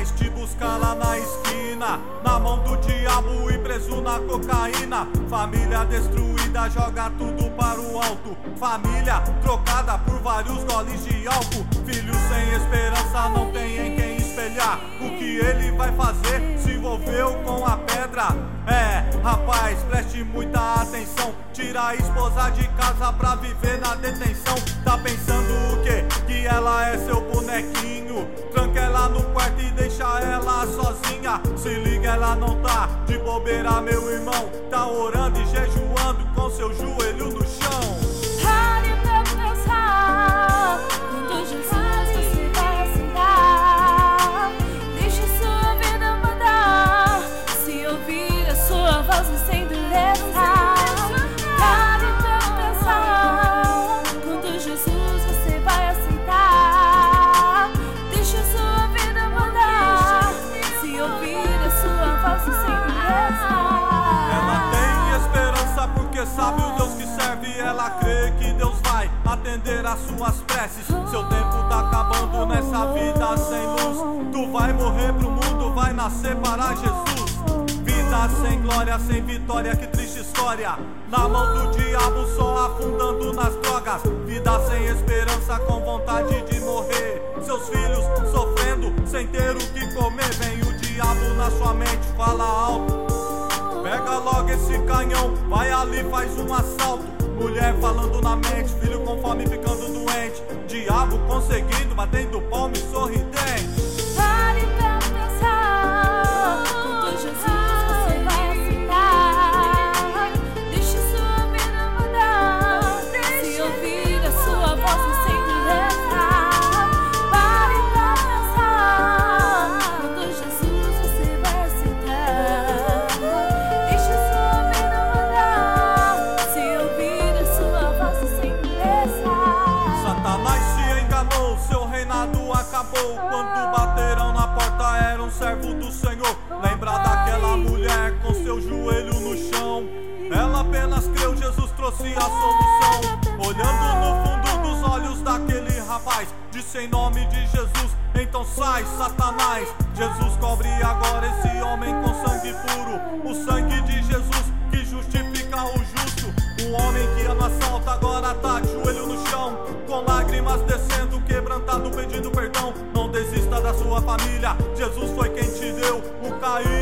rapaz te buscar lá na esquina, na mão do diabo e preso na cocaína. Família destruída, joga tudo para o alto. Família trocada por vários goles de álcool. Filho sem esperança, não tem em quem espelhar. O que ele vai fazer? Se envolveu com a pedra. Rapaz, preste muita atenção. Tira a esposa de casa pra viver na detenção. Tá pensando o quê? Que ela é seu bonequinho. Tranca ela no quarto e deixa ela sozinha. Se liga, ela não tá de bobeira, meu irmão. Tá orando e jejuando com seu joelho no chão. Pare pra pensar, quando Jesus você vai aceitar. Deixe sua vida mandar, se ouvir a sua voz e sem dureza. Pare pra pensar, quando Jesus você vai aceitar. Deixe sua vida mandar, se ouvir a sua voz e sem dureza. Ela tem esperança porque sabe o Deus que serve. Ela crê que Deus vai atender as suas preces. Seu tempo tá acabando nessa vida sem luz. Tu vai morrer pro mundo, vai nascer para Jesus. Vida sem glória, sem vitória, que triste história. Na mão do diabo, só afundando nas drogas. Vida sem esperança, com vontade de morrer. Seus filhos sofrendo, sem ter o que comer. Vem o diabo na sua mente, fala alto. Pega logo esse canhão, vai ali, faz um assalto. Mulher falando na mente, filho com fome ficando doente. Diabo conseguindo, batendo palma e sorridente. Pare pra pensar, quando Jesus você vai aceitar. Deixe sua vida mudar, se ouvir a sua voz e sem dureza. Pare pra pensar, quando Jesus você vai aceitar. Deixe sua vida mudar, se ouvir a sua voz e sem dureza. Satanás se enganou, seu reinado acabou. Quando bateram na porta era um servo do Senhor. Lembra daquela mulher com seu joelho no chão? Ela apenas creu, Jesus trouxe a solução. Olhando no fundo dos olhos daquele rapaz, disse em nome de Jesus, então sai Satanás. Jesus cobre agora esse homem com sangue puro. O sangue de Jesus que justifica o justo. O homem que ama assalta agora tá de joelho no chão, com lágrimas descendo, quebrantado, pedindo perdão. Não desista da sua família, Jesus foi quem te deu o cair.